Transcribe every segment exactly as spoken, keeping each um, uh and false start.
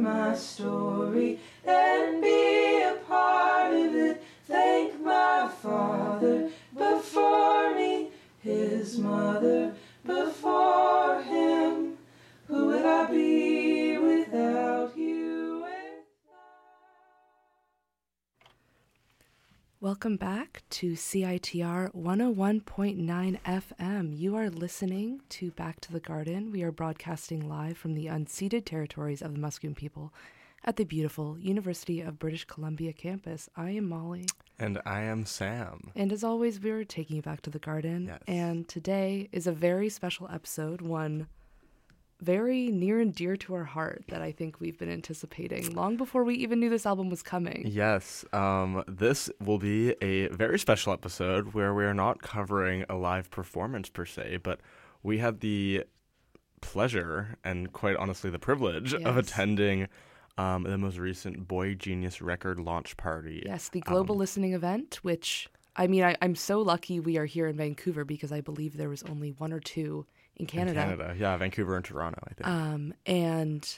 my story and be a part of it. Thank my father before me, his mother before him. Who would I be without you? Welcome back to C I T R one oh one point nine F M. You are listening to Back to the Garden. We are broadcasting live from the unceded territories of the Musqueam people at the beautiful University of British Columbia campus. I am Molly. And I am Sam. And as always, we're taking you back to the garden. Yes. And today is a very special episode, one very near and dear to our heart that I think we've been anticipating long before we even knew this album was coming. Yes, um, this will be a very special episode where we are not covering a live performance per se, but we had the pleasure and quite honestly the privilege Yes. of attending um, the most recent Boy Genius record launch party. Yes, the global um, listening event, which, I mean, I, I'm so lucky we are here in Vancouver because I believe there was only one or two in Canada. In Canada, yeah, Vancouver and Toronto, I think. Um, and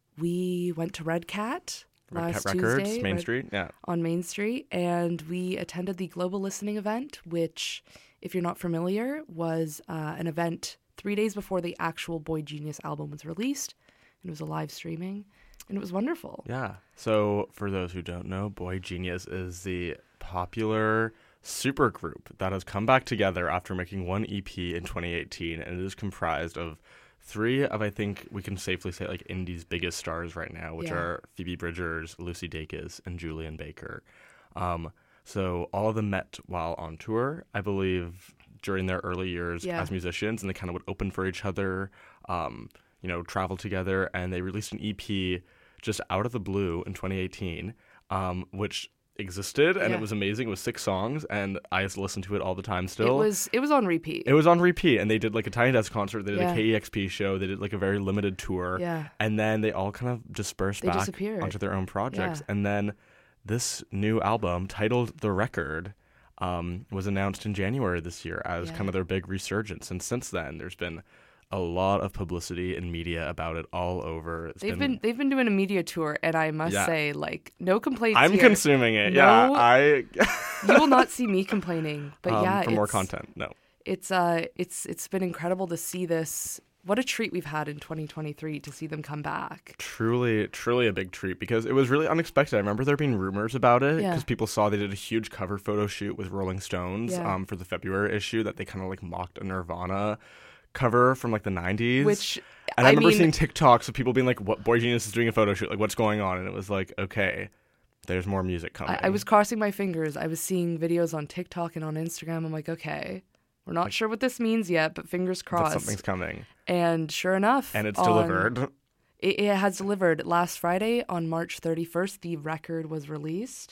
we went to Red Cat Red last Cat Records, Tuesday, Main Red- Street, yeah. on Main Street, and we attended the global listening event, which, if you're not familiar, was uh, an event three days before the actual Boy Genius album was released. And it was a live streaming, and it was wonderful. Yeah. So for those who don't know, Boy Genius is the popular super group that has come back together after making one E P in twenty eighteen, and it is comprised of three of, I think we can safely say, like indie's biggest stars right now, which Yeah. are Phoebe Bridgers, Lucy Dacus, and Julian Baker. Um, so all of them met while on tour, I believe, during their early years Yeah. as musicians, and they kind of would open for each other, um, you know, travel together, and they released an E P just out of the blue in twenty eighteen, um, which existed, and Yeah. it was amazing. It was six songs, and I used to listen to it all the time It still. was it was on repeat. It was on repeat, and they did like a Tiny Desk concert, they did Yeah. a K E X P show, they did like a very limited tour, Yeah. and then they all kind of dispersed They back disappeared. onto their own projects. Yeah. And then this new album, titled The Record, um, was announced in January this year as Yeah. kind of their big resurgence. And since then, there's been a lot of publicity and media about it all over. It's They've been they've been doing a media tour, and I must Yeah. say, like, no complaints I'm here. consuming it. No- Yeah, I. You will not see me complaining, but um, yeah, for more it's- content. No. It's uh, it's it's been incredible to see this. What a treat we've had in twenty twenty-three to see them come back. Truly, truly a big treat because it was really unexpected. I remember there being rumors about it Yeah. because people saw they did a huge cover photo shoot with Rolling Stones Yeah. um, for the February issue that they kind of like mocked a Nirvana cover from like the nineties. Which, and I, I remember mean- seeing TikToks of people being like, "What Boy Genius is doing a photo shoot? Like, what's going on?" And it was like, okay, there's more music coming. I, I was crossing my fingers. I was seeing videos on TikTok and on Instagram. I'm like, okay, we're not sure what this means yet, but fingers that crossed. something's coming, And sure enough, and it's on- delivered. It, it has delivered. Last Friday on March thirty-first, the record was released.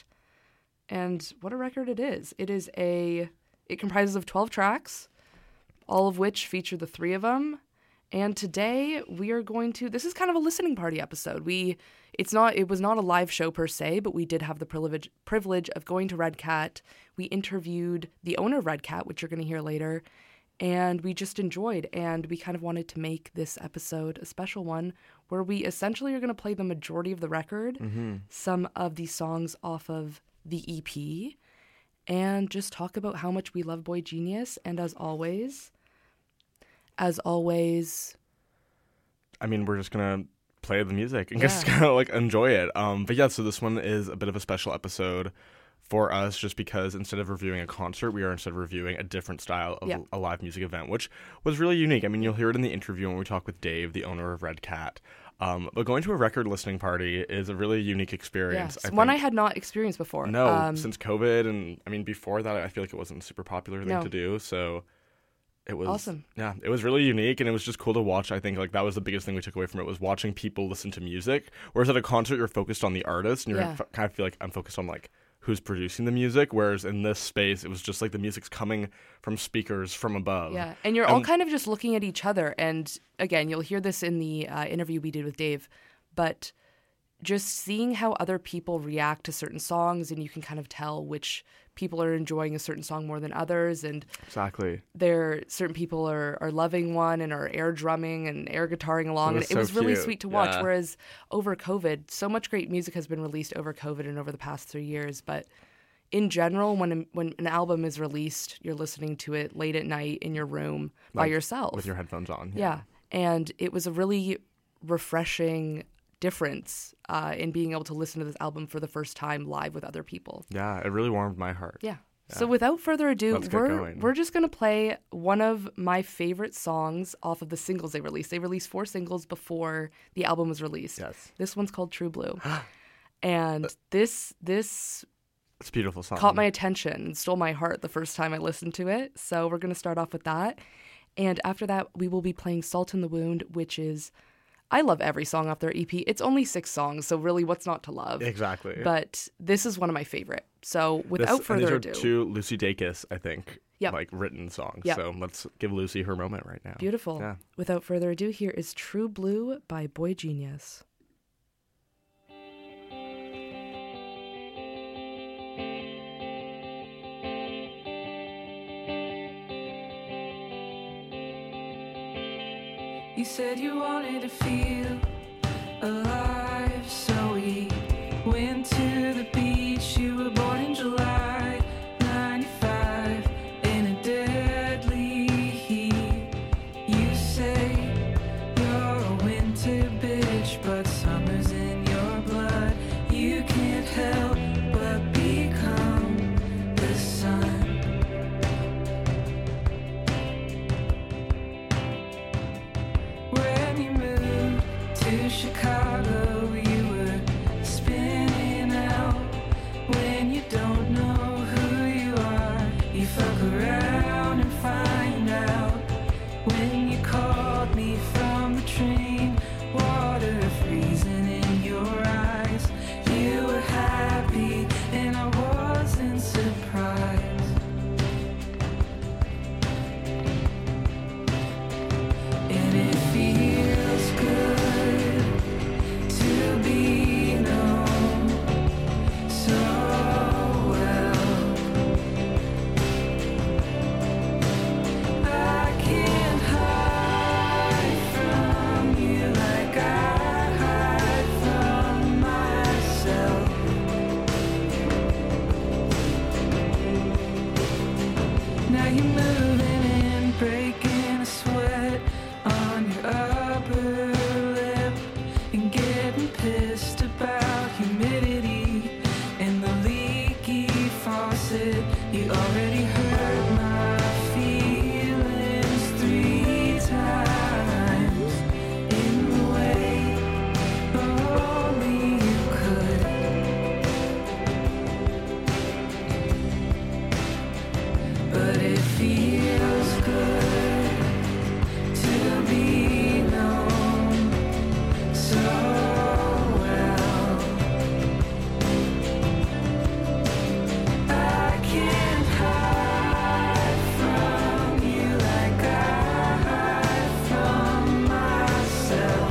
And what a record it is. It is a, it comprises of twelve tracks, all of which feature the three of them. And today we are going to, this is kind of a listening party episode. We, it's not, it was not a live show per se, but we did have the privilege, privilege of going to Red Cat. We interviewed the owner of Red Cat, which you're going to hear later. And we just enjoyed, and we kind of wanted to make this episode a special one where we essentially are going to play the majority of the record, some of the songs off of the E P, and just talk about how much we love Boy Genius. And as always, as always, I mean, we're just gonna play the music and Yeah. just kind of like enjoy it. Um, but yeah, so this one is a bit of a special episode for us, just because instead of reviewing a concert, we are instead reviewing a different style of Yeah. a live music event, which was really unique. I mean, you'll hear it in the interview when we talk with Dave, the owner of Red Cat. Um, but going to a record listening party is a really unique experience. yes, I one I think. had not experienced before. No, Um, since COVID, and I mean before that, I feel like it wasn't a super popular thing No. to do. So it was Awesome. Yeah, it was really unique, and it was just cool to watch. I think like that was the biggest thing we took away from it, was watching people listen to music. Whereas at a concert, you're focused on the artist, and you're Yeah. f- kind of feel like I'm focused on like who's producing the music. Whereas in this space, it was just like the music's coming from speakers from above. Yeah, and you're all Um, kind of just looking at each other. And again, you'll hear this in the uh, interview we did with Dave, but just seeing how other people react to certain songs, and you can kind of tell which people are enjoying a certain song more than others, and Exactly. there certain people are, are loving one and are air drumming and air guitarring along, It was and it so was really cute. sweet to watch. Yeah. Whereas over COVID, so much great music has been released over COVID and over the past three years, but in general, when a, when an album is released, you're listening to it late at night in your room by Like, yourself. with your headphones on. Yeah. And it was a really refreshing difference uh, in being able to listen to this album for the first time live with other people. Yeah, it really warmed my heart. Yeah. Yeah. So without further ado, Let's get we're going. we're just gonna play one of my favorite songs off of the singles they released. They released four singles before the album was released. Yes. This one's called True Blue. And this this It's a beautiful song. caught my attention and stole my heart the first time I listened to it. So we're going to start off with that. And after that, we will be playing Salt in the Wound, which is, I love every song off their E P. It's only six songs, so really what's not to love? Exactly. But this is one of my favorite. So This- without and further these are ado. two Lucy Dacus, I think, Yep. like written songs. Yep. So let's give Lucy her moment right now. Beautiful. Yeah. Without further ado, here is True Blue by Boy Genius. You said you wanted to feel alive, so we went to the beach. You were born in July ninety-five in a deadly heat. You say you're a winter bitch, but summer's in your blood. You can't help but become the sun. When you moved to Chicago, you were spinning out. When you don't know who you are, you fuck around and find out. When you called me from the train, water freezing in your eyes, you were happy and I wasn't surprised. And it feels good to be known so well. I can't hide from you like I hide from myself. Now you're moving and breaking a sweat on your upper lip and getting pissed about humidity and the leaky faucet. You already hurt my feelings three times in the way only you could. But it feels good to be known so well. I can't hide from you like I hide from myself.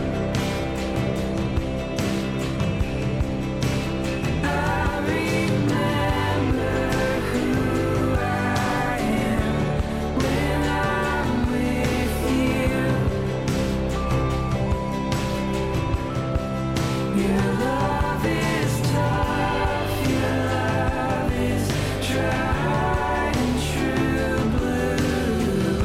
I remember who I am when I'm with you. Your love is tough, your love is tried and true blue.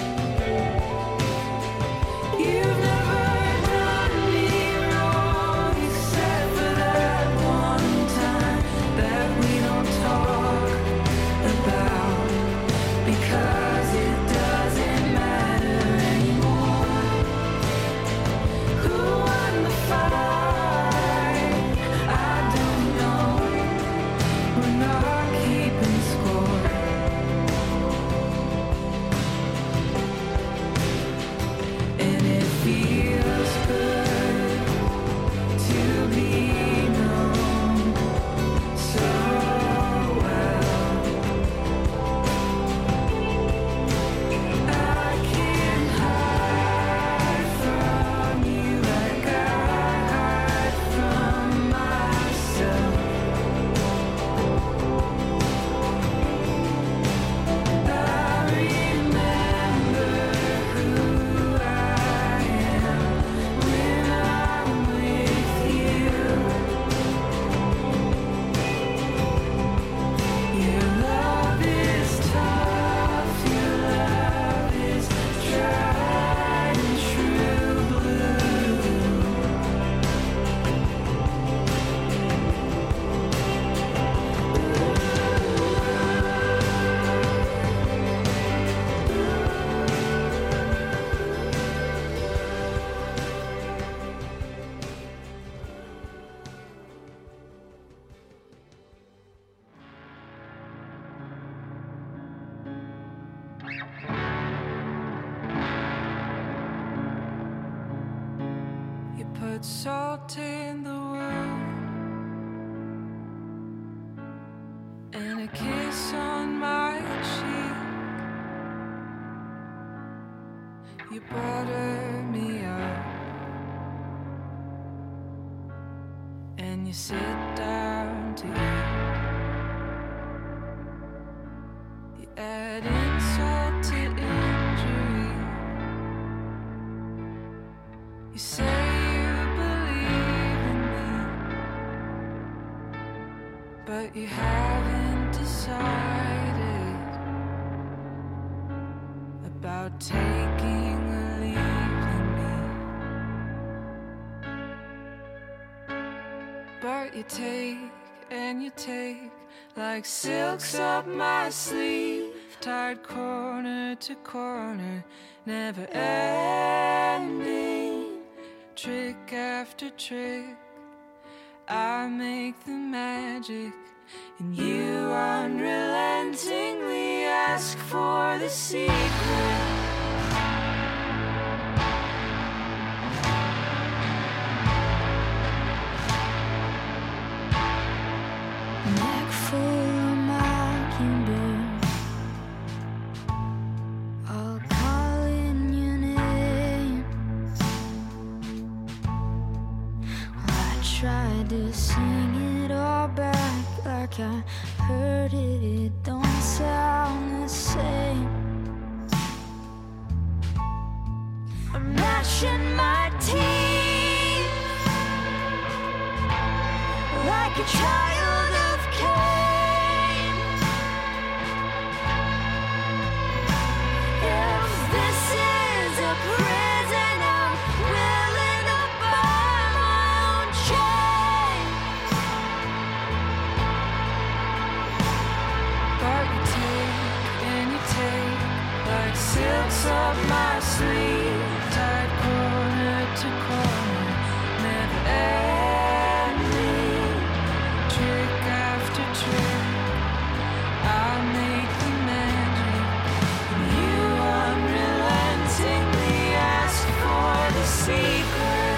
You've never done me wrong, put salt in the wound and a kiss on my cheek. You butter me up and you sit down to eat. You add insult to injury. You say you believe in me, but you haven't decided about taking or leaving me. But you take and you take like silks up my sleeve, tied corner to corner, never ending. Trick after trick, I make the magic, and you unrelentingly ask for the secret. Neck full of mockingbirds, all calling your name. Well, I tried to sing it all back like I heard it. It don't sound the same. I'm gnashing my teeth like a child of Cain. If this is a prison, I'm willing to buy my own chain. But you take and you take like silks up my sleeve, tied corner to corner, never ending. Trick after trick, I make the magic, and you unrelentingly ask for the secret.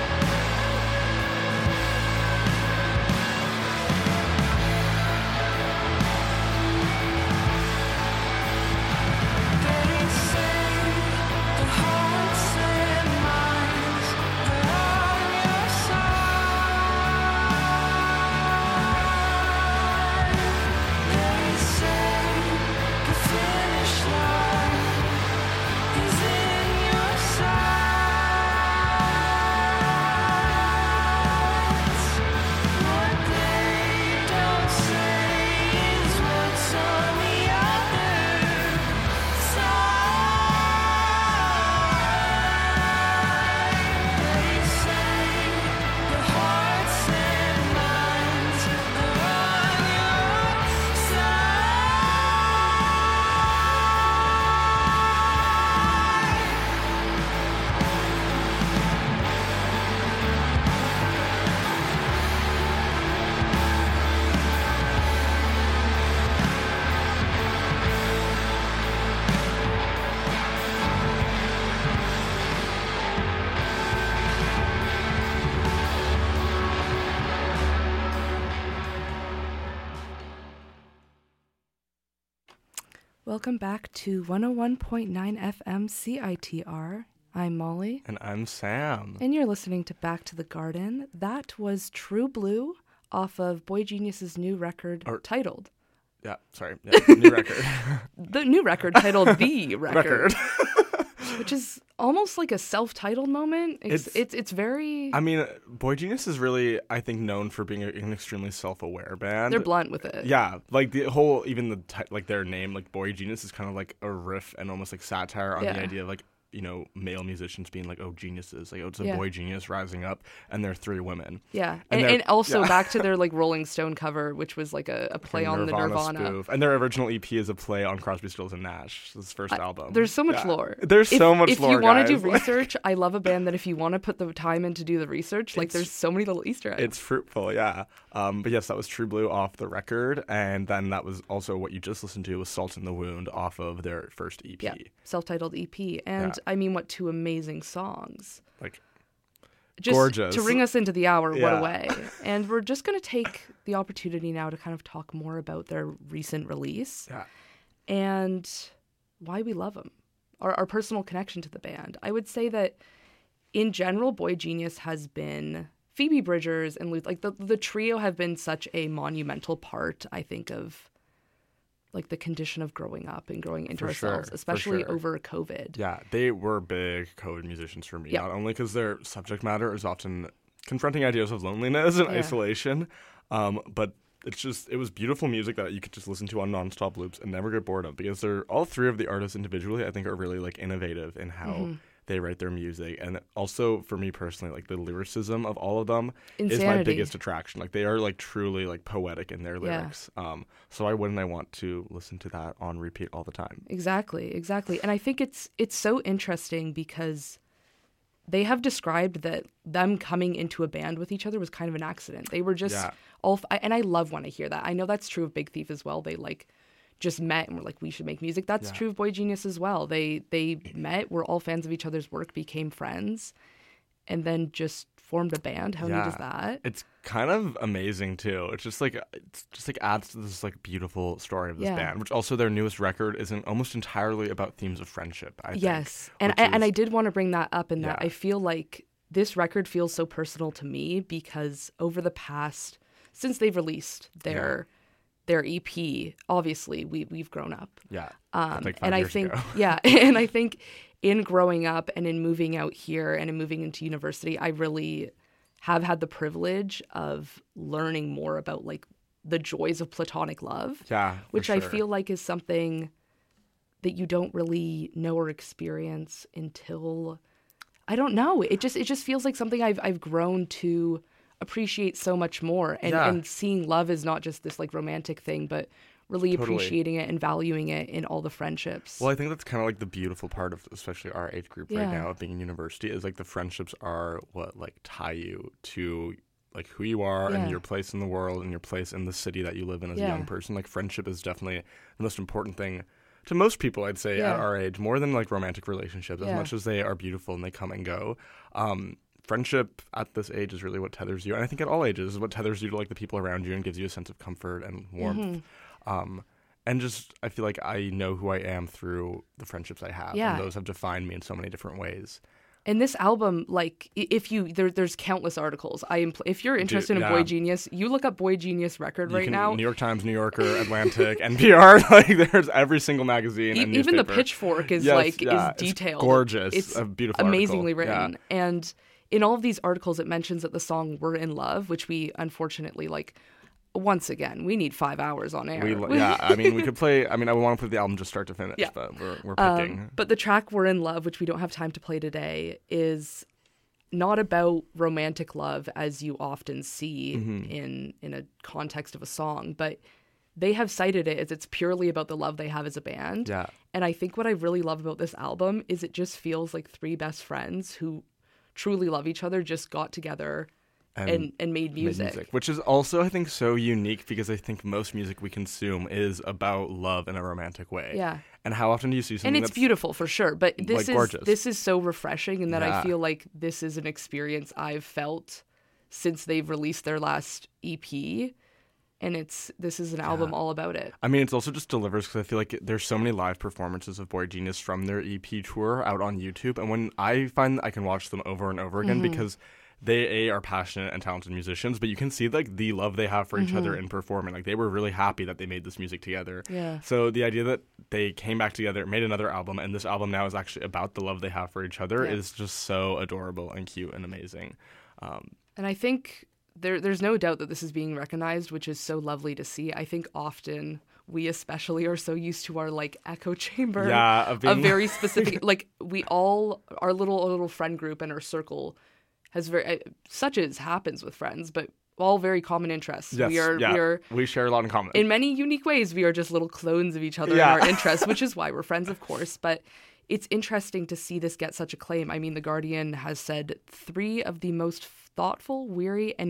They say the hearts and minds are on your side. They say the finish line is in your sights. What they don't say is what's on the other side. They say the hearts and minds are on your Welcome back to one oh one point nine F M C I T R. I'm Molly, And I'm Sam. and you're listening to Back to the Garden. That was True Blue off of Boy Genius's new record Or- titled. Yeah, sorry. Yeah, new record. The new record titled The Record, record. which is almost like a self-titled moment. It's It's- it's, it's very... I mean, Boy Genius is really, I think, known for being a, an extremely self-aware band. they're blunt with it. Yeah, like the whole, even the ti- like their name, like Boy Genius, is kind of like a riff and almost like satire on Yeah. the idea of like, you know, male musicians being like, oh, geniuses, like oh, it's a Yeah. boy genius rising up, and they're three women. Yeah, And and, they're- and also yeah. back to their like Rolling Stone cover, which was like a, a play on the Nirvana. spoof. And their original E P is a play on Crosby, Stills and Nash, his first album. There's so much Yeah. lore. There's If- so much if lore, you want to do guys. Like, research, I love a band that if you want to put the time in to do the research, like It's- there's so many little Easter eggs. It's fruitful, yeah. Um, but yes, that was True Blue off the record, and then that was also what you just listened to was Salt in the Wound off of their first E P. Yeah, self-titled E P, and Yeah. I mean, what two amazing songs. Like, just Gorgeous. to ring us into the hour, what Yeah. a way. And we're just going to take the opportunity now to kind of talk more about their recent release Yeah. and why we love them, our, our personal connection to the band. I would say that in general, Boy Genius has been Phoebe Bridgers and Luke, like the, the trio have been such a monumental part, I think, of like the condition of growing up and growing into For ourselves, sure, for especially sure. over COVID. Yeah, they were big COVID musicians for me. Yeah. Not only because their subject matter is often confronting ideas of loneliness and Yeah. isolation, um, but it's just it was beautiful music that you could just listen to on nonstop loops and never get bored of, because they're all three of the artists individually I think are really like innovative in how Mm-hmm. they write their music. And also for me personally, like the lyricism of all of them is my Insanity. biggest attraction. Like they are like truly like poetic in their Yeah. lyrics. Um, so why wouldn't I want to listen to that on repeat all the time? Exactly, exactly. And I think it's it's so interesting because they have described that them coming into a band with each other was kind of an accident. They were just Yeah. all, f- and I love when I hear that. I know that's true of Big Thief as well. They like just met and were like, we should make music. That's Yeah. true of Boy Genius as well. They they met, were all fans of each other's work, became friends, and then just formed a band. How neat is that? It's kind of amazing too. It's just like it's just like adds to this like beautiful story of this Yeah. band, which also their newest record isn't almost entirely about themes of friendship. I think, Yes, and which I, and is- I did want to bring that up in that Yeah. I feel like this record feels so personal to me because over the past since they've released their their E P, obviously we we've grown up, yeah, um, like five and I years think ago. yeah, and I think in growing up and in moving out here and in moving into university, I really have had the privilege of learning more about like the joys of platonic love. yeah, for Which I sure. feel like is something that you don't really know or experience until I don't know. It just it just feels like something I've I've grown to appreciate so much more. And Yeah. and seeing love is not just this like romantic thing, but really Totally. appreciating it and valuing it in all the friendships. Well, I think that's kind of like the beautiful part of especially our age group right Yeah. now of being in university is like the friendships are what like tie you to like who you are Yeah. and your place in the world and your place in the city that you live in as a Yeah. young person. Like friendship is definitely the most important thing to most people, I'd say, Yeah. at our age, more than like romantic relationships, as Yeah. much as they are beautiful and they come and go. Um, friendship at this age is really what tethers you, and I think at all ages is what tethers you to like the people around you and gives you a sense of comfort and warmth. Mm-hmm. Um, and just I feel like I know who I am through the friendships I have, Yeah. and those have defined me in so many different ways. And this album, like, i- if you there, there's countless articles. I impl- if you're interested in yeah. Boy Genius, you look up Boy Genius record You right can- now. New York Times, New Yorker, Atlantic, N P R, like there's every single magazine E- and even the newspaper. Pitchfork is Yes, like yeah, is it's detailed. gorgeous, It's a beautiful amazingly article. written. Yeah. And in all of these articles, it mentions that the song "We're in Love," which we unfortunately like. Once again, we need five hours on air. We, lo- yeah, I mean, we could play. I mean, I want to play the album just start to finish, Yeah. but we're we're picking. Um, but the track "We're in Love," which we don't have time to play today, is not about romantic love as you often see Mm-hmm. in in a context of a song, but they have cited it as it's purely about the love they have as a band. Yeah. And I think what I really love about this album is it just feels like three best friends who truly love each other just got together and, and, made made music. which is also I think so unique because I think most music we consume is about love in a romantic way. Yeah. And how often do you see something And it's that's beautiful for sure, but this like, is gorgeous. this is so refreshing in that I Yeah. feel like this is an experience I've felt since they've released their last E P, and it's this is an album all about it. I mean, it's also just delivers because I feel like there's so many live performances of Boy Genius from their E P tour out on YouTube, and when I find I can watch them over and over again Mm-hmm. because they a are passionate and talented musicians, but you can see like the love they have for each other in performing. Like they were really happy that they made this music together. Yeah. So the idea that they came back together, made another album, and this album now is actually about the love they have for each other Yeah. is just so adorable and cute and amazing. Um, And I think there there's no doubt that this is being recognized, which is so lovely to see. I think often we especially are so used to our like echo chamber Yeah, of of being- very specific like we all our little our little friend group and our circle has very uh, such as happens with friends, but all very common interests. yes, we are yeah, we are we share a lot in common. in many unique ways, we are just little clones of each other Yeah. in our interests, which is why we're friends, of course. But it's interesting to see this get such acclaim. I mean, The Guardian has said three of the most thoughtful, weary, and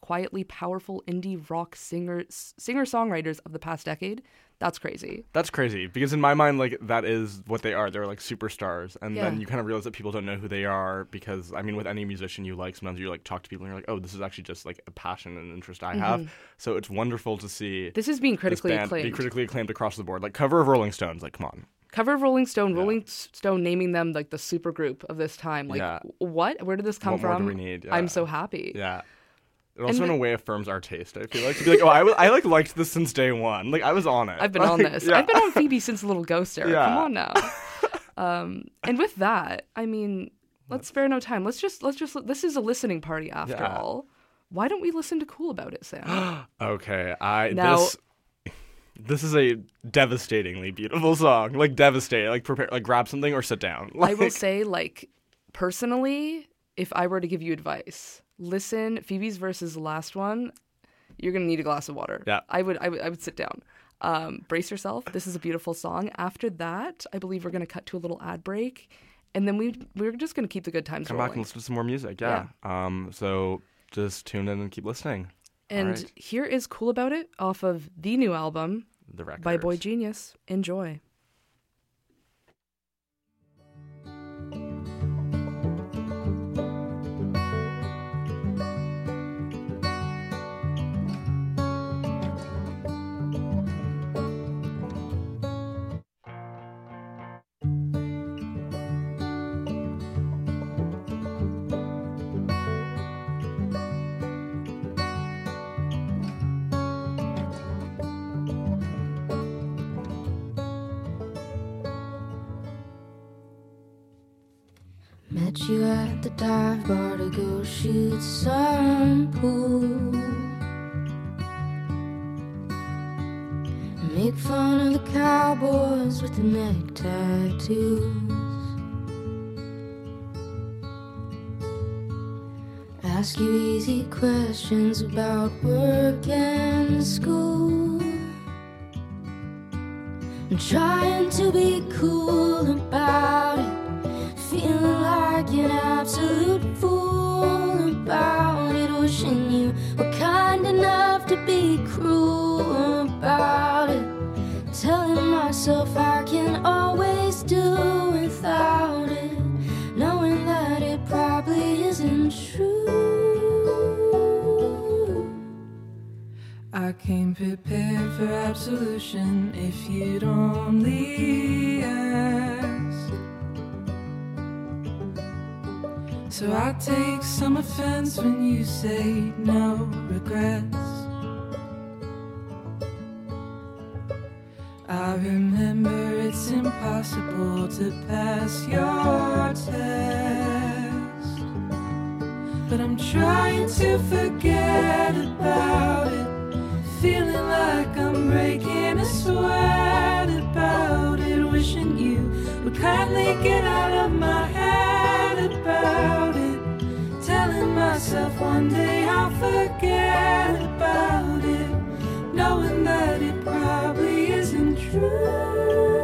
quietly powerful indie rock singer singer-songwriters of the past decade. That's crazy. That's crazy because in my mind, like, that is what they are. They're like superstars, and Yeah. then you kind of realize that people don't know who they are because, I mean, with any musician you like, sometimes you like talk to people and you're like, oh, this is actually just like a passion and interest I have. So it's wonderful to see This is being this critically band acclaimed. be critically acclaimed across the board. Like cover of Rolling Stones, like come on. Cover of Rolling Stone, Yeah. Rolling Stone naming them like the super group of this time. Like, Yeah. what? Where did this come What more from? do we need? Yeah. I'm so happy. Yeah. It also And in the- a way affirms our taste. I feel like to be like, oh, I, was, I like liked this since day one. Like I was on it. I've been on Like, this. yeah. I've been on Phoebe since the Little Ghost era. Yeah. Come on now. um, and with that, I mean, let's spare no time. Let's just let's just this is a listening party after Yeah. all. Why don't we listen to Cool About It, Sam? Okay, I Now- this this is a devastatingly beautiful song. Like devastating. Like prepare. Like grab something or sit down. I will Like, say, like, personally, if I were to give you advice, listen, Phoebe's verse is the last one. You're gonna need a glass of water. Yeah. I would I would I would sit down. Um, brace yourself. This is a beautiful song. After that, I believe we're gonna cut to a little ad break. And then we we're just gonna keep the good times come rolling. back and listen to some more music. Yeah. Um. So just tune in and keep listening. And Alright. here is Cool About It off of the new album The record by Boy Genius. Enjoy. Met you at the dive bar to go shoot some pool. Make fun of the cowboys with the neck tattoos. Ask you easy questions about work and school. I'm trying to be cool about it, feeling like an absolute fool about it, wishing you were kind enough to be cruel about it, telling myself I can always do without it, knowing that it probably isn't true. I came prepared for absolution if you'd only ask. So I take some offense when you say no regrets. I remember it's impossible to pass your test, but I'm trying to forget about it, feeling like I'm breaking a sweat about it, wishing you would kindly get out of my head about it, telling myself one day I'll forget about it, knowing that it probably isn't true.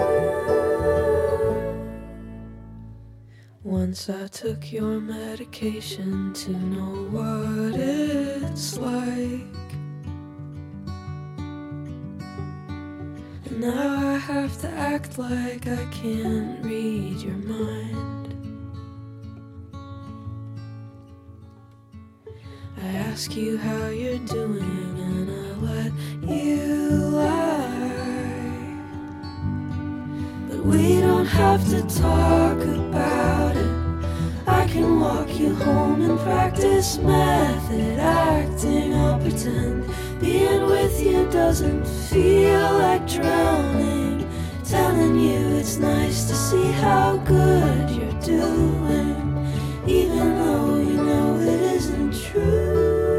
Once I took your medication to know what it's like, and now I have to act like I can't read your mind. I ask you how you're doing and I let you lie, but we don't have to talk about it. I can walk you home and practice method acting. I'll pretend being with you doesn't feel like drowning, telling you it's nice to see how good you're doing, even though you know it isn't true.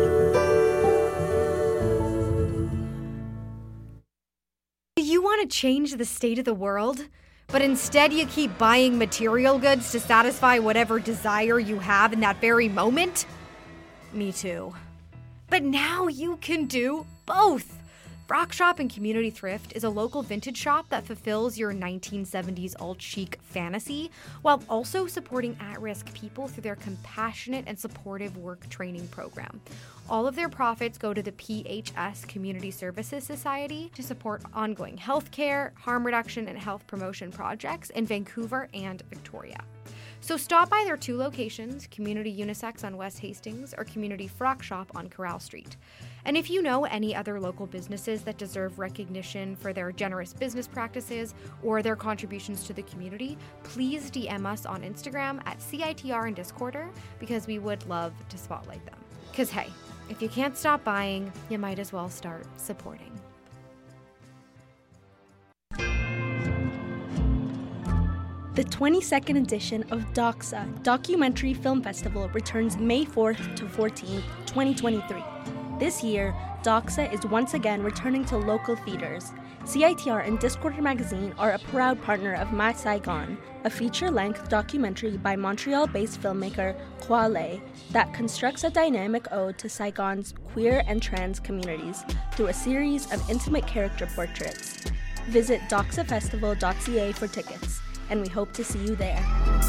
You want to change the state of the world, but instead you keep buying material goods to satisfy whatever desire you have in that very moment? Me too. But now you can do both. Frock Shop and Community Thrift is a local vintage shop that fulfills your nineteen seventies alt-chic fantasy while also supporting at-risk people through their compassionate and supportive work training program. All of their profits go to the P H S Community Services Society to support ongoing healthcare, harm reduction, and health promotion projects in Vancouver and Victoria. So stop by their two locations, Community Unisex on West Hastings or Community Frock Shop on Corral Street. And if you know any other local businesses that deserve recognition for their generous business practices or their contributions to the community, please D M us on Instagram at C I T R and Discorder because we would love to spotlight them. Because hey, if you can't stop buying, you might as well start supporting. The twenty-second edition of Doxa Documentary Film Festival returns May fourth to fourteenth, twenty twenty-three. This year, Doxa is once again returning to local theaters. C I T R and Discorder Magazine are a proud partner of My Saigon, a feature-length documentary by Montreal-based filmmaker Kwa Lei that constructs a dynamic ode to Saigon's queer and trans communities through a series of intimate character portraits. Visit doxa festival dot c a for tickets, and we hope to see you there.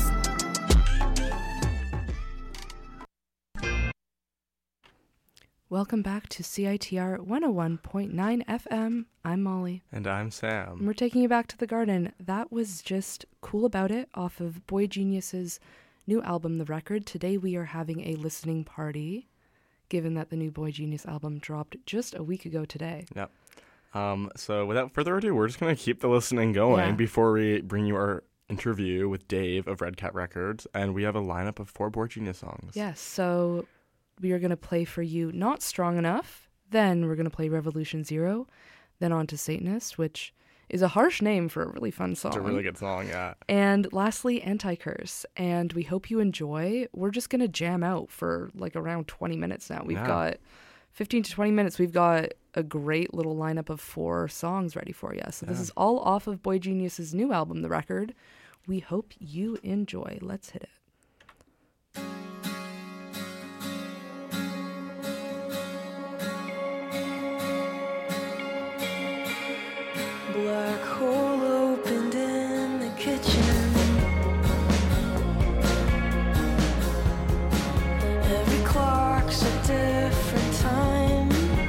Welcome back to C I T R one oh one point nine F M. I'm Molly. And I'm And Sam. we're taking you back to the garden. That was just Cool About It off of Boy Genius's new album, The Record. Today we are having a listening party, given that the new Boy Genius album dropped just a week ago today. Yep. Um, so without further ado, we're just going to keep the listening going Yeah. before we bring you our interview with Dave of Red Cat Records. And we have a lineup of four Boy Genius songs. Yes, so we are going to play for you Not Strong Enough, then we're going to play Revolution Zero, then on to Satanist, which is a harsh name for a really fun song. It's a really good song, yeah. And lastly, Anti-Curse. And we hope you enjoy. We're just going to jam out for like around twenty minutes now. We've Yeah. got fifteen to twenty minutes. We've got a great little lineup of four songs ready for you. So this Yeah. is all off of Boy Genius's new album, The Record. We hope you enjoy. Let's hit it. Black hole opened in the kitchen. Every clock's a different time.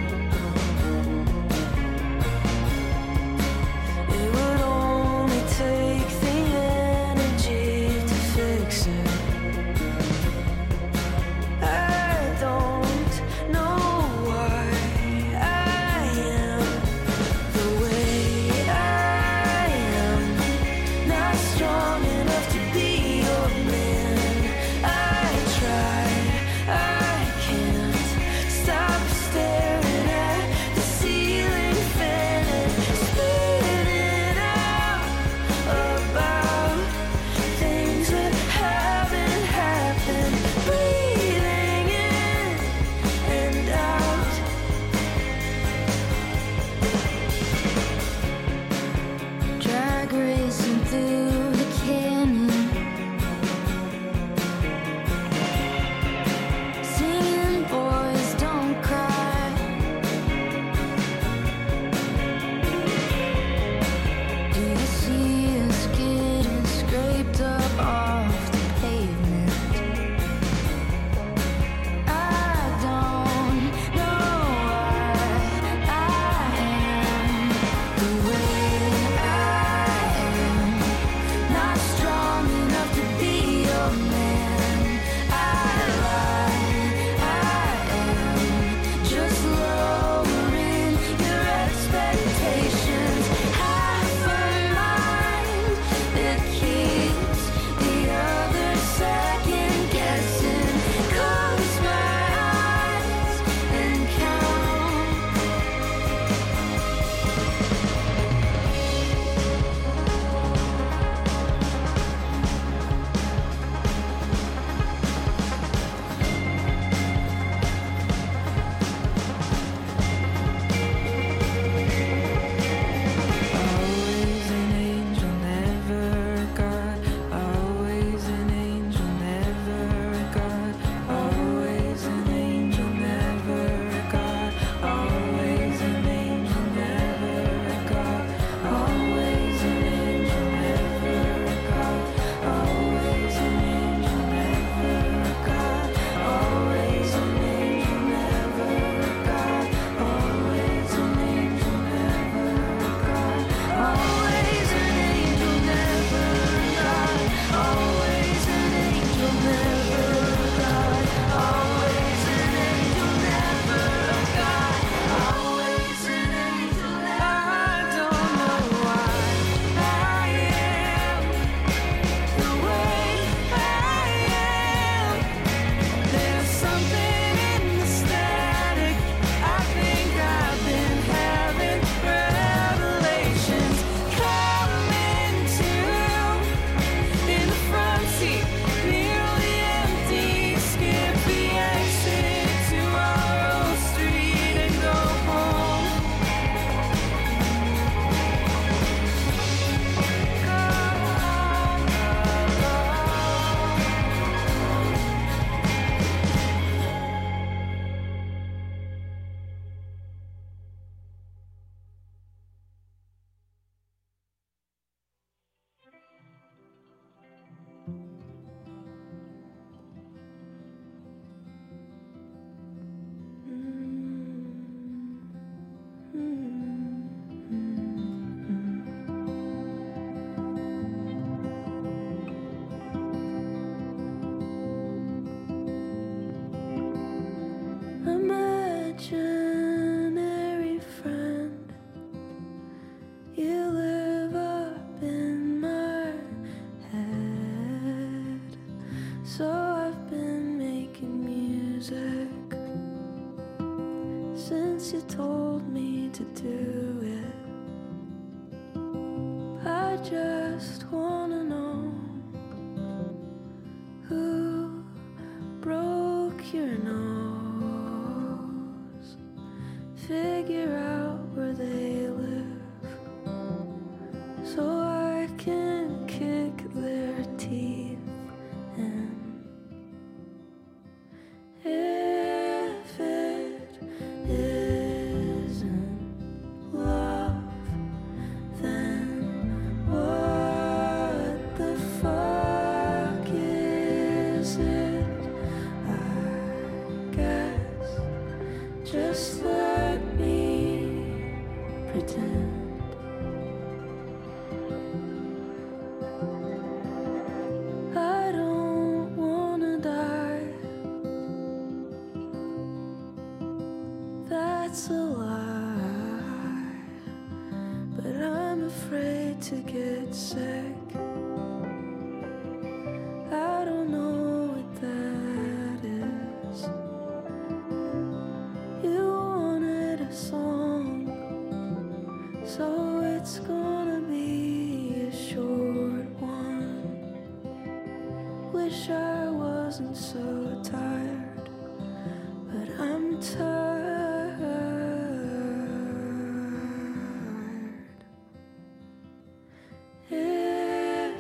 It would only take the energy to fix it. I don't know why I am the way I am, not strong enough to be your man. I tried, I can't stop since you told me to do it. I just wanna know who broke your nose. Figure out where they live so I can kick their teeth in. If it isn't love, then what the fuck is it? I guess just let me pretend. I don't wanna die. That's a lie. But I'm afraid to get sick. I don't know what that is. You wanted a song, so it's gonna be a short one. Wish I wasn't so tired, but I'm tired. If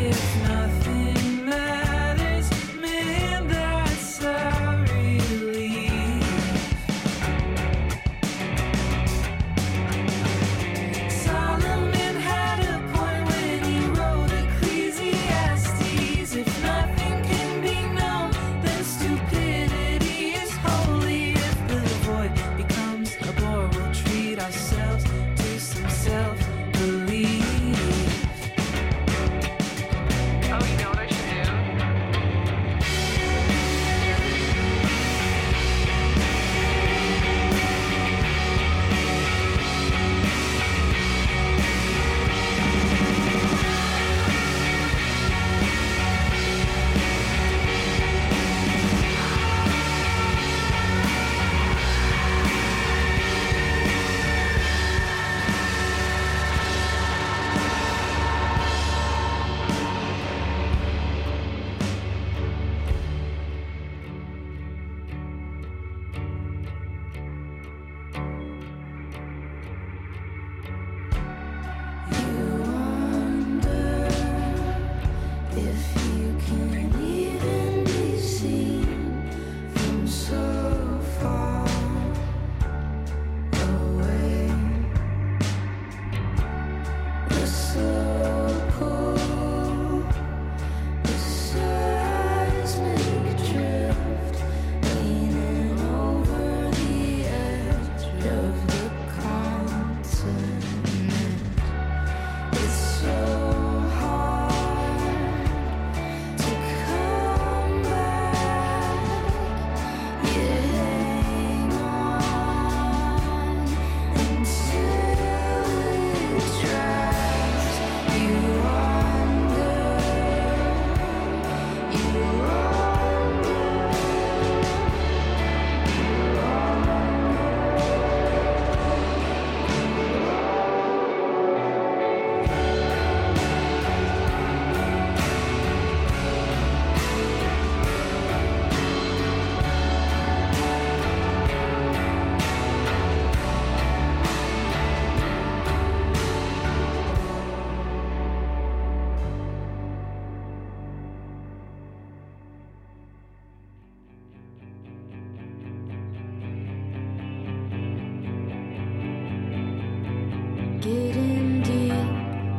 getting deep.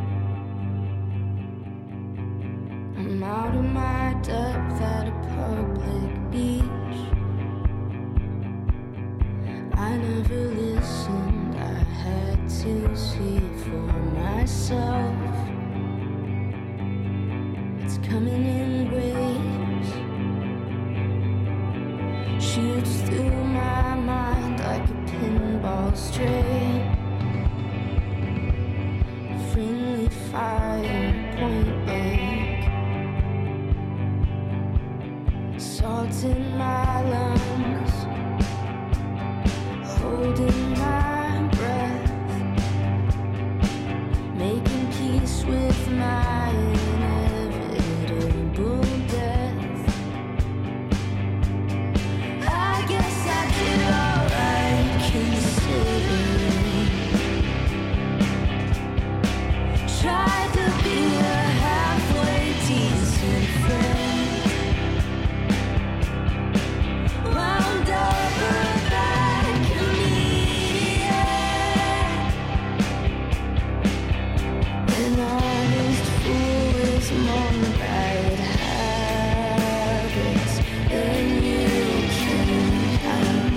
I'm out of my depth at a public beach. I never listened, I had to see for myself. It's coming in waves, shoots through my mind like a pinball string. Friendly fire, point blank. Salt in my lungs, holding my breath, making peace with my inevitable death. I guess I did alright considering. Tried to be a halfway decent friend. Wound up a bad comedian. An honest fool is more bad habits than you can count.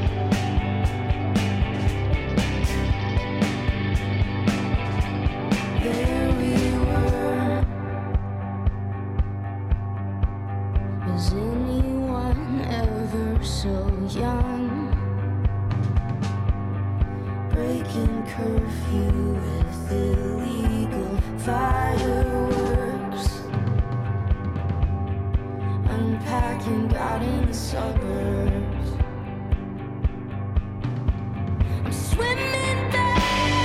There we were. Was anyone ever so young? Breaking curfew with illegal fireworks. Unpacking, got in the suburbs. I'm swimming back.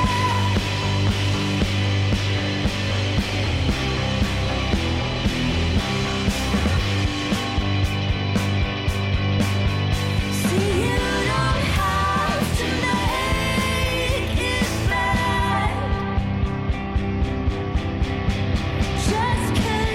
See, you don't have to make it bad. Just 'cause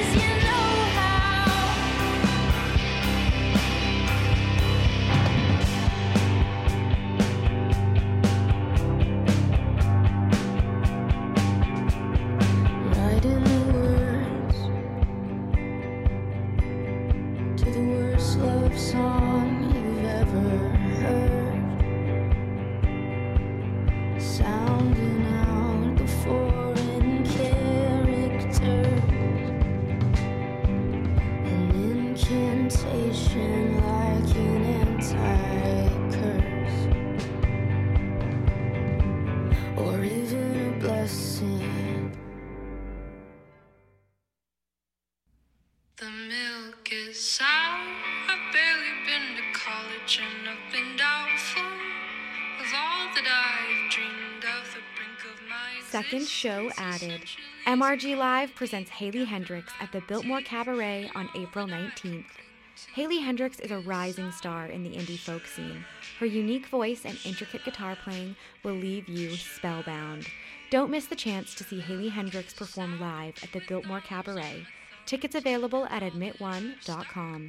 The milk is sour. I've barely been to college and I've been doubtful of all that I've dreamed of, the brink of my Second show added. M R G Live presents Haley Hendricks at the Biltmore Cabaret on April nineteenth. Haley Hendricks is a rising star in the indie folk scene. Her unique voice and intricate guitar playing will leave you spellbound. Don't miss the chance to see Haley Hendricks perform live at the Biltmore Cabaret. Tickets available at admit one dot com.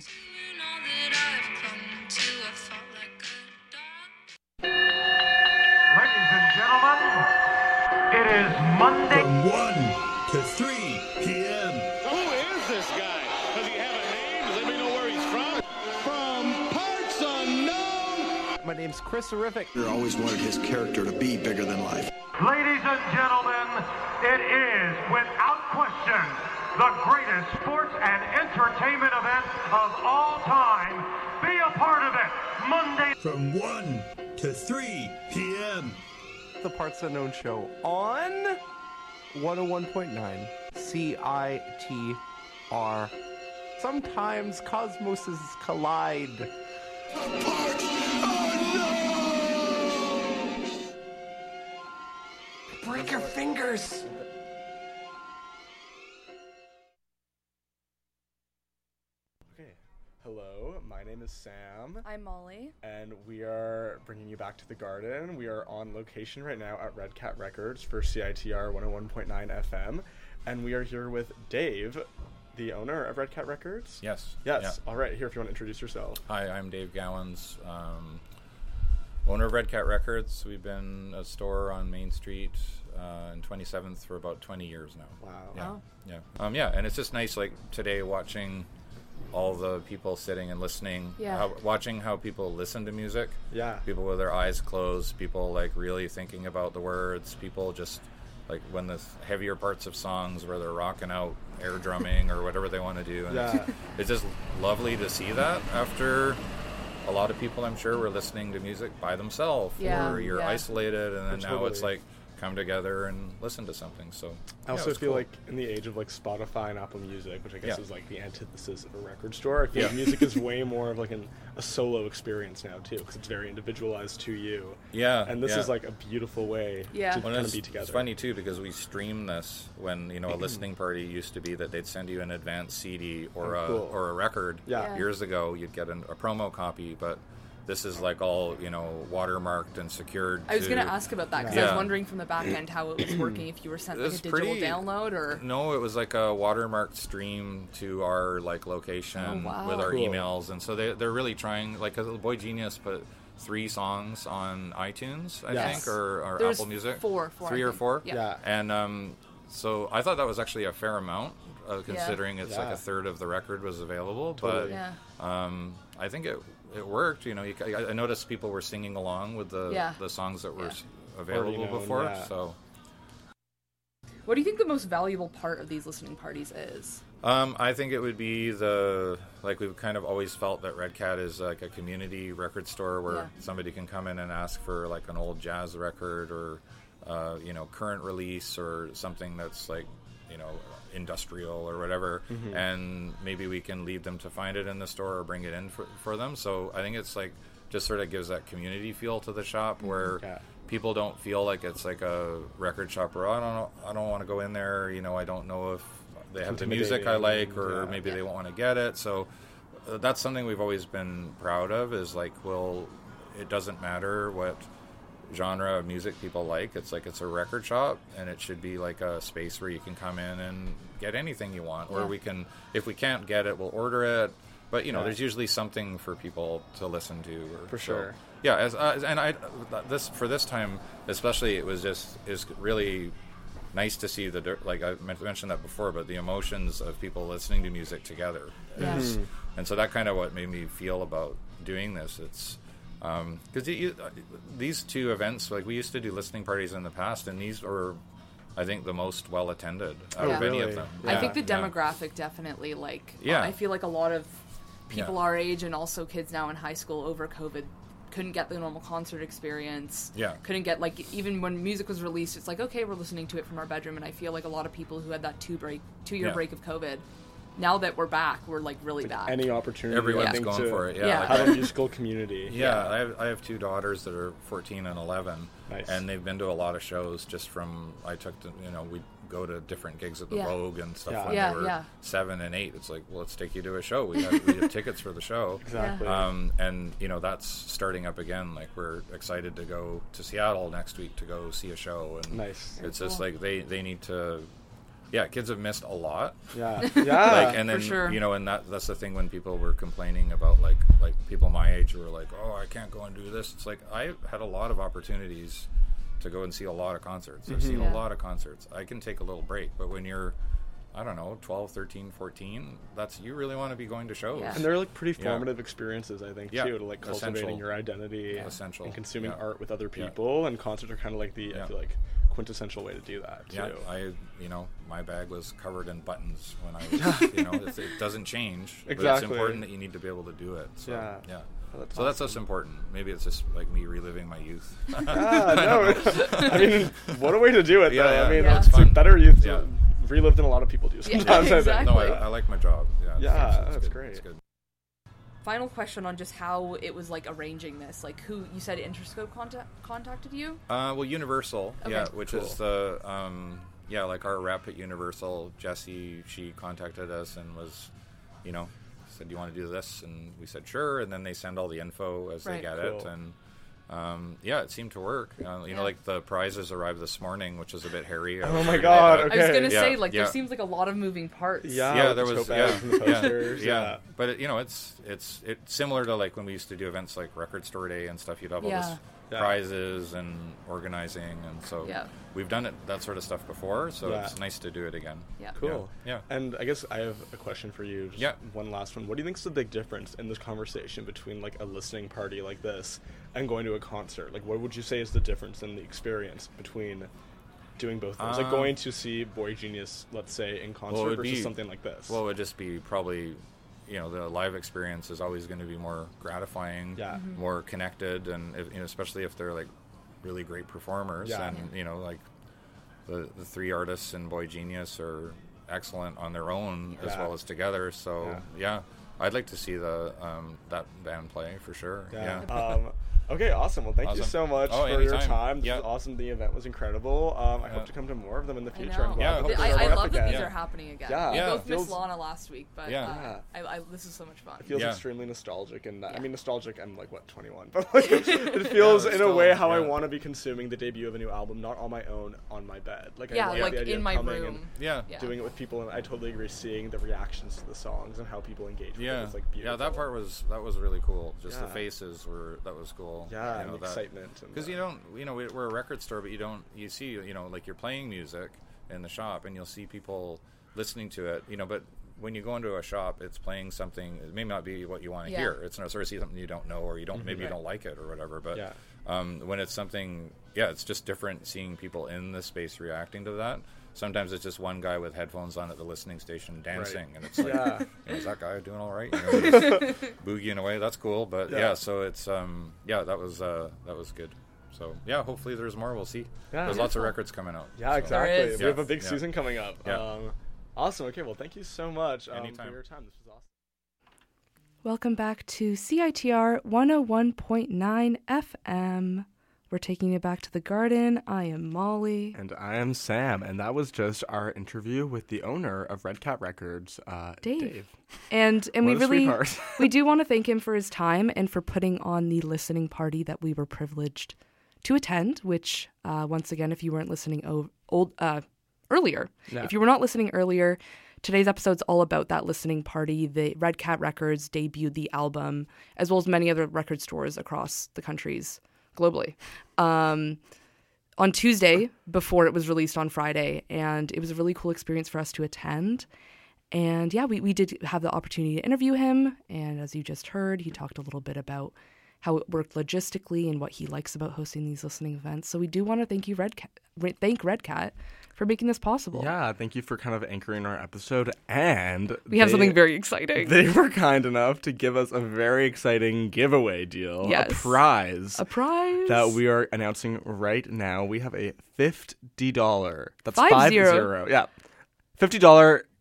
Ladies and gentlemen, it is Monday. From one to three p.m. Who is this guy? Does he have a name? Does anybody know where he's from? From parts unknown. My name's Chris Horrific. I always wanted his character to be bigger than life. Ladies and gentlemen, it is, without question, the greatest sports and entertainment event of all time. Be a part of it, Monday. From one to three p.m. The Parts Unknown Show on one oh one point nine C I T R. Sometimes cosmoses collide. Parts Unknown! Break your fingers! Okay. Hello, my name is Sam, I'm Molly. and we are bringing you back to the garden. We are on location right now at Red Cat Records for C I T R one oh one point nine F M, and we are here with Dave, the owner of Red Cat Records. Yes. Yes. Yeah. All right, here if you want to introduce yourself. Hi, I'm Dave Gowans, um, owner of Red Cat Records. We've been a store on Main Street uh, in twenty-seventh for about twenty years now. Wow. Yeah. Wow. Yeah. Um, yeah, and it's just nice, like today, watching all the people sitting and listening. Yeah. How, watching how people listen to music. Yeah. People with their eyes closed. People like really thinking about the words. People just like when the heavier parts of songs where they're rocking out air drumming or whatever they want to do. And Yeah. it's, it's just lovely to see that after a lot of people, I'm sure, were listening to music by themselves, Yeah, or you're yeah. isolated, and then now it's Totally. like come together and listen to something. So I yeah, also it was feel cool. like in the age of like Spotify and Apple Music, which I guess Yeah. is like the antithesis of a record store, I feel Yeah. like music is way more of like an, a solo experience now too, because it's very individualized to you. yeah, And this yeah. is like a beautiful way Yeah. to Well, kind of it's, be together. it's funny too because we stream this when you know a listening party used to be that they'd send you an advanced C D or Oh, a cool. or a record. Yeah. Yeah. Years ago, you'd get an, a promo copy, but this is like all you know watermarked and secured. I was to, going to ask about that because I Yeah. was wondering from the back end how it was working, if you were sent like a It's digital pretty- download or... No, it was like a watermarked stream to our like location Oh, wow. with our Cool. emails, and so they they're really trying. Like, 'cause Boy Genius put three songs on iTunes, I Yes. think, or, or There was Apple Music. four, four, I three or think. four. Yeah. Yeah. And um, so I thought that was actually a fair amount, uh, considering it's like Yeah. a third of the record was available. Totally. Yeah. But um, I think it it worked. You know, you, ca- I I noticed people were singing along with the Yeah. the songs that were Yeah. s available Already known, before. yeah. So. What do you think the most valuable part of these listening parties is? Um, I think it would be the like we've kind of always felt that Red Cat is like a community record store where Yeah. somebody can come in and ask for like an old jazz record or uh, you know current release or something that's like you know industrial or whatever, and maybe we can lead them to find it in the store or bring it in for, for them. So I think it's like just sort of gives that community feel to the shop where. Yeah. People don't feel like it's like a record shop where I don't know, I don't want to go in there. You know, I don't know if they have the music I like, or Yeah. maybe Yeah. they won't want to get it. So uh, that's something we've always been proud of. Is like, well, it doesn't matter what genre of music people like. It's like it's a record shop, and it should be like a space where you can come in and get anything you want. Or Yeah. we can, if we can't get it, we'll order it. But you know, Yeah. there's usually something for people to listen to. Or, For so- sure. Yeah, as, uh, and I this for this time especially, it was just is really nice to see the dir- like I men- mentioned that before, but the emotions of people listening to music together, Yeah. is, and so that kind of what made me feel about doing this. It's because you, these two events, like we used to do listening parties in the past, and these were, I think, the most well attended out Oh, of any really? of them. I think the Yeah. demographic definitely, like, Yeah. I feel like a lot of people Yeah. our age and also kids now in high school over COVID couldn't get the normal concert experience. Yeah. Couldn't get, like, even when music was released, it's like, okay, we're listening to it from our bedroom, and I feel like a lot of people who had that two break, two year Yeah. break of COVID now that we're back, we're like really back. Any opportunity, Everyone's I think, going to for it. Yeah, Yeah. have a musical community. Yeah, Yeah. I, have, I have two daughters that are fourteen and eleven, Nice. and they've been to a lot of shows just from, I took to, you know, we'd go to different gigs at the Yeah. Vogue and stuff Yeah. when Yeah, they were yeah. seven and eight. It's like, well, let's take you to a show. We have, we have tickets for the show. Exactly. Um, and, you know, that's starting up again. Like, we're excited to go to Seattle next week to go see a show. And Nice. it's just like they, they need to... Yeah, kids have missed a lot. Yeah. Yeah. Like, and then, For sure. you know, and that that's the thing when people were complaining about, like, like people my age who were like, oh, I can't go and do this. It's like, I had a lot of opportunities to go and see a lot of concerts. I've seen Yeah. a lot of concerts. I can take a little break, but when you're, I don't know, twelve, thirteen, fourteen, that's, you really want to be going to shows. Yeah. And they're like pretty Yeah. formative experiences, I think, Yeah. too, to like cultivating Essential. your identity Essential. and consuming Yeah. art with other Yeah. people. And concerts are kind of like the, I Yeah. feel like, quintessential way to do that, too. Yeah, I, you know, my bag was covered in buttons when I was, you know, it, it doesn't change. But it's Exactly. important that you need to be able to do it. So, Yeah. yeah. Oh, that's so that's what's important. Maybe it's just like me reliving my youth. Yeah, no. I mean, what a way to do it, though. Yeah, yeah, I mean, yeah, it's it's a fun. better youth Yeah. relived than a lot of people do Yeah, sometimes. I think. exactly. No, I, I like my job. Yeah, it's- Yeah, it's- it's that's good. great. It's good. Final question on just how it was like arranging this. Like, who you said Interscope contact, contacted you? Uh, well, Universal, Okay. yeah, which Cool. is the um, yeah, like our rep at Universal, Jessie. She contacted us and was, you know, said, "Do you want to do this?" And we said, "Sure." And then they send all the info as Right. they get Cool. it, and um, yeah, it seemed to work. Uh, you Yeah. know, like the prizes arrived this morning, which is a bit hairy. I Oh was my worried God, about okay. I was gonna Yeah, say like yeah. there seems like a lot of moving parts. Yeah, yeah, with there the was tote yeah, bags and the yeah, posters, yeah. yeah. But it, you know, it's it's it's similar to like when we used to do events like Record Store Day and stuff. You'd have all Yeah. this Yeah. prizes and organizing, and so Yeah. we've done it that sort of stuff before. So Yeah. it's nice to do it again. Yeah. Cool. Yeah. And I guess I have a question for you. Just Yeah. one last one. What do you think is the big difference in this conversation between like a listening party like this and going to a concert? Like, what would you say is the difference in the experience between doing both those? Like Um, going to see Boy Genius, let's say, in concert Well, it would versus be- something like this. Well, it would just be probably, you know, the live experience is always going to be more gratifying, Yeah. Mm-hmm. more connected, and if, you know, especially if they're like really great performers, Yeah. and you know, like the the three artists in Boy Genius are excellent on their own as Yeah. well as together. So Yeah. yeah, I'd like to see the um, that band play for sure. Yeah. Yeah. Um, okay, awesome. Well, thank you Awesome. so much Oh, for your anytime. time. This Yeah. was awesome. The event was incredible. Um, I Yeah. hope to come to more of them in the I future. know. I'm glad Yeah, I that hope they're I, they're I up love that again. these Yeah. are happening again. Yeah. We Yeah. both Feels- missed Lana last week, but Yeah. uh, I, I, this is so much fun. It feels Yeah. extremely nostalgic, and uh, I Yeah. mean nostalgic. I'm like what twenty-one, but like, it feels Yeah, in a still, way how I yeah. want to be consuming the debut of a new album, not on my own on my bed. Like Yeah, I love like the idea in of my coming room. Yeah. Yeah. and doing it with people, and I totally agree. Seeing the reactions to the songs and how people engage with it Yeah, is like beautiful. yeah, that part was that was really cool. Just the Yeah. faces were that was cool. Yeah, you and know, the that- excitement and Because the- you don't, you know, we- we're a record store, but you don't, you see, you know, like you're playing music in the shop, and you'll see people listening to it, you know, but when you go into a shop, it's playing something. It may not be what you want to Yeah. hear. It's not sort of see something you don't know, or you don't, maybe you Right. don't like it, or whatever. But Yeah. um, when it's something, yeah, it's just different seeing people in the space reacting to that. Sometimes it's just one guy with headphones on at the listening station dancing, and it's like, Yeah. you know, is that guy doing all right? You know, just boogieing away. That's cool. But Yeah. yeah, so it's um, yeah, that was uh, that was good. So yeah, hopefully there's more. We'll see. Yeah. There's lots of records coming out. Yeah, so. exactly. is. We have a Yeah, big yeah. season coming up. Yeah. Um, awesome. Okay, well, thank you so much um, for Anytime. your time. This was awesome. Welcome back to C I T R one oh one point nine F M. We're taking it back to the garden. I am Molly. And I am Sam, and that was just our interview with the owner of Red Cat Records, uh, Dave. Dave. And and What we a really sweetheart. we do want to thank him for his time and for putting on the listening party that we were privileged to attend, which uh, once again, if you weren't listening o- old uh, earlier, Yeah. if you were not listening earlier, today's episode's all about that listening party. The Red Cat Records debuted the album, as well as many other record stores across the countries globally. Um, on Tuesday, before it was released on Friday, and it was a really cool experience for us to attend. And yeah, we, we did have the opportunity to interview him, and as you just heard, he talked a little bit about how it worked logistically and what he likes about hosting these listening events. So we do want to thank you, Red Cat, thank Red Cat for making this possible. Yeah, thank you for kind of anchoring our episode. And We have they- something very exciting. They were kind enough to give us a very exciting giveaway deal, Yes. a prize. A prize that we are announcing right now. We have a fifty dollars. That's Five five zero. zero. Yeah. fifty dollars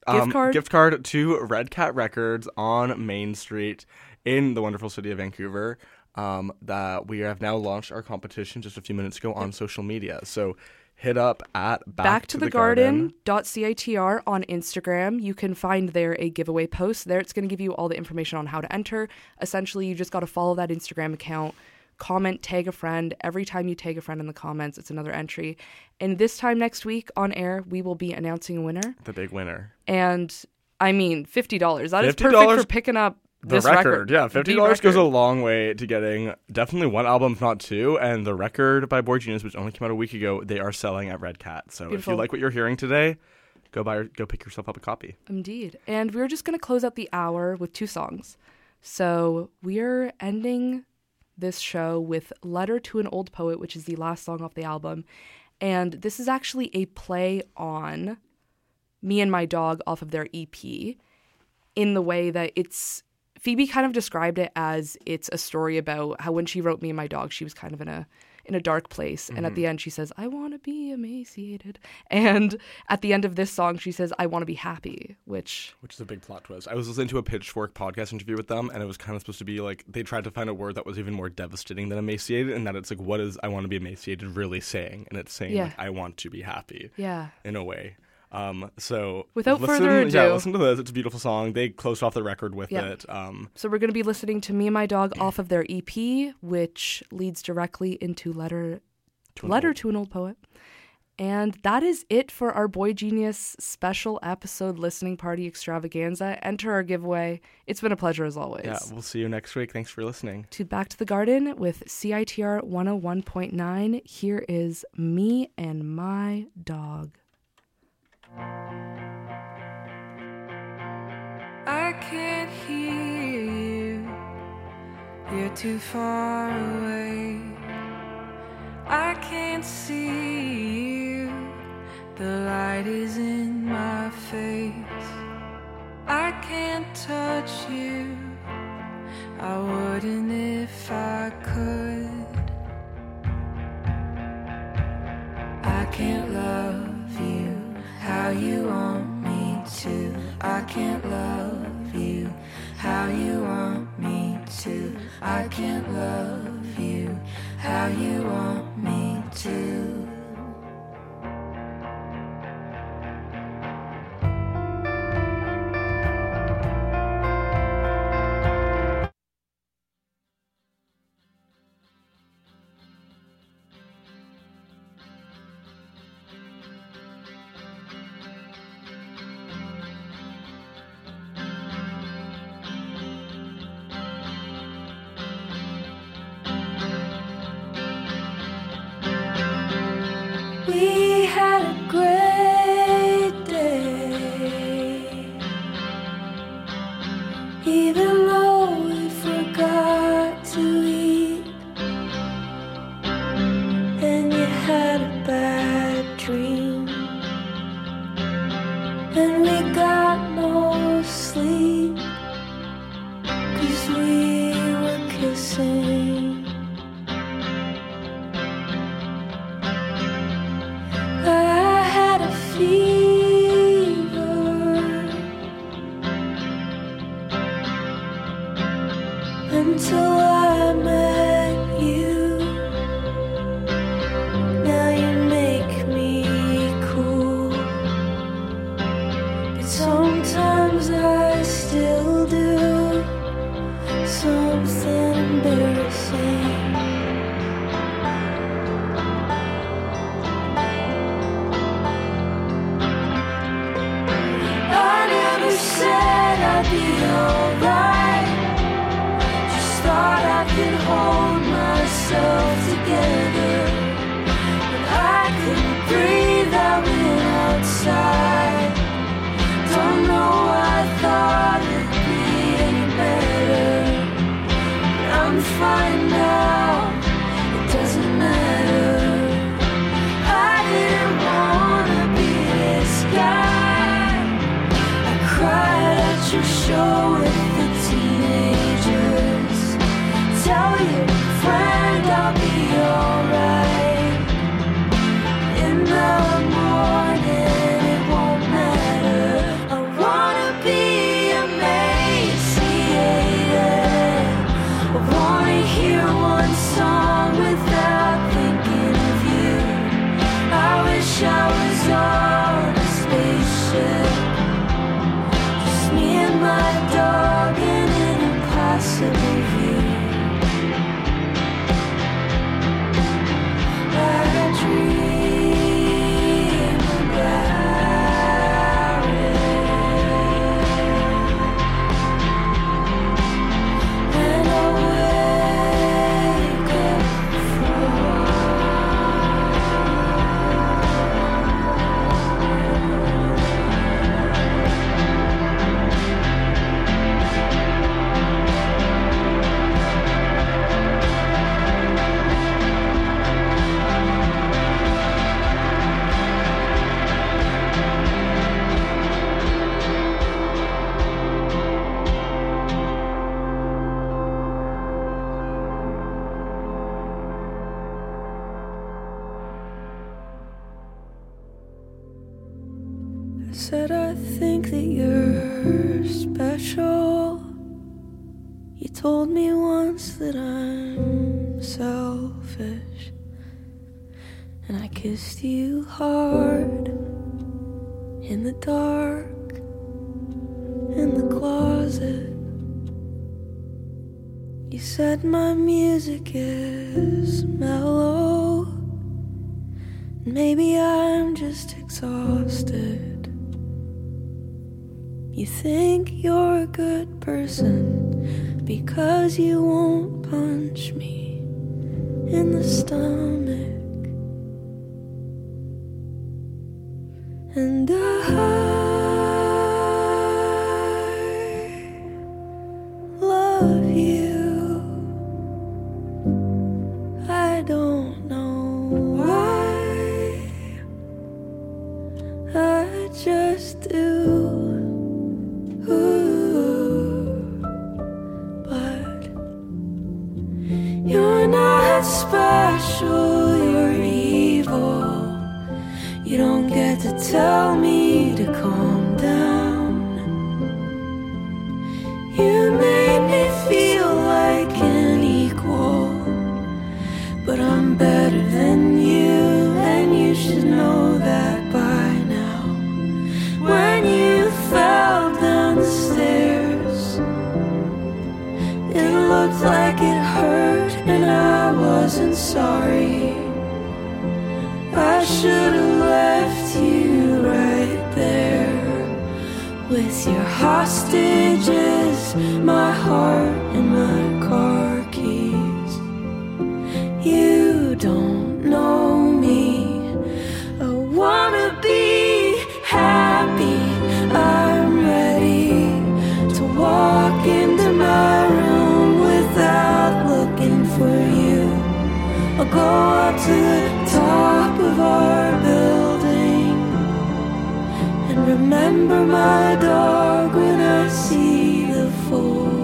Um, card? Gift card to Red Cat Records on Main Street in the wonderful city of Vancouver. Um, that we have now launched our competition just a few minutes ago on social media. So hit up at Back, Back to, the, the Garden. Garden dot C I T R on Instagram. You can find there a giveaway post. There it's going to give you all the information on how to enter. Essentially, you just got to follow that Instagram account, comment, tag a friend. Every time you tag a friend in the comments, it's another entry. And this time next week on air, we will be announcing a winner. The big winner. And I mean, fifty dollars. That fifty is dollars perfect for picking up the this record. record. Yeah, fifty dollars The goes a record. long way to getting definitely one album, if not two. And the record by Boy Genius, which only came out a week ago, they are selling at Red Cat. So Beautiful. if you like what you're hearing today, go buy, go pick yourself up a copy. Indeed. And we're just going to close out the hour with two songs. So we're ending this show with Letter to an Old Poet, which is the last song off the album. And this is actually a play on Me and My Dog off of their E P, in the way that it's, Phoebe kind of described it as it's a story about how when she wrote Me and My Dog, she was kind of in a in a dark place. And at the end, she says, I want to be emaciated. And at the end of this song, she says, I want to be happy, which... Which is a big plot twist. I was listening to a Pitchfork podcast interview with them, and it was kind of supposed to be like, they tried to find a word that was even more devastating than emaciated, and that it's like, what is I want to be emaciated really saying? And it's saying, Yeah. like, I want to be happy. Yeah. In a way. Um, so Without listen, further ado... Yeah, listen to this. It's a beautiful song. They closed off the record with Yeah. it. Um, So we're going to be listening to Me and My Dog off of their E P, which leads directly into Letter to an Letter Old- to an Old Poet. And that is it for our Boy Genius special episode listening party extravaganza. Enter our giveaway. It's been a pleasure as always. Yeah, we'll see you next week. Thanks for listening. To Back to the Garden with C I T R one oh one point nine, here is Me and My Dog. I can't hear you, you're too far away. I can't see you, the light is in my face. I can't touch you, I wouldn't if I could. I can't love you how you want me to. I can't love you how you want me to. I can't love you how you want me to. We had a great day, even though we forgot to eat, and you had a bad dream, and we got no sleep, 'cause we were kissing. I had a fever until I met you. Now you make me cool, but sometimes I still do something embarrassing. I never said I'd be alright, just thought I could hold myself together. But I couldn't breathe, I went outside. Don't know I thought it'd be any better, but I'm fine now, it doesn't matter. I didn't wanna be this guy. I cried at your show with the teenagers. Tell your friend I'll be alright. In the morning it won't matter. I impossible view. I dream about it, and I wake up I said I think that you're special. You told me once that I'm selfish, and I kissed you hard in the dark, in the closet. You said my music is mellow, maybe I'm just exhausted. You think you're a good person because you won't punch me in the stomach. And I love you. I don't know why, I just do. You're not special, you're evil. You don't get to tell me to calm down. You made me feel like an equal, but I'm better than you, and you should know that by now. When you fell down the stairs, it looked like it hurt, and I wasn't sorry. I should have left you right there with your hostages, my heart and my car keys. You don't know me. I wanna be happy. I'm ready to walk into my room without looking for you. I'll go up to the top of our building and remember my dog when I see the full